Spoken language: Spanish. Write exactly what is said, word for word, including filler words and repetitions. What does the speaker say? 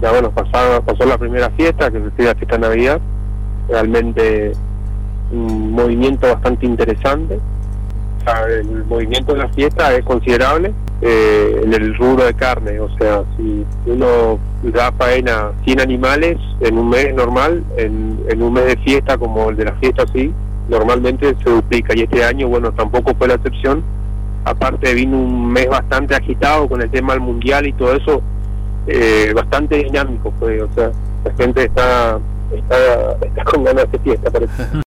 ya bueno, pasado, pasó la primera fiesta, que fue la fiesta de Navidad, realmente un movimiento bastante interesante. O sea, el movimiento de la fiesta es considerable eh, en el rubro de carne, o sea, si uno da faena cien animales en un mes normal, en, en un mes de fiesta como el de la fiesta así, normalmente se duplica, y este año, bueno, tampoco fue la excepción. Aparte vino un mes bastante agitado con el tema del mundial y todo eso, eh, bastante dinámico fue, o sea, la gente está, está, está con ganas de fiesta, parece.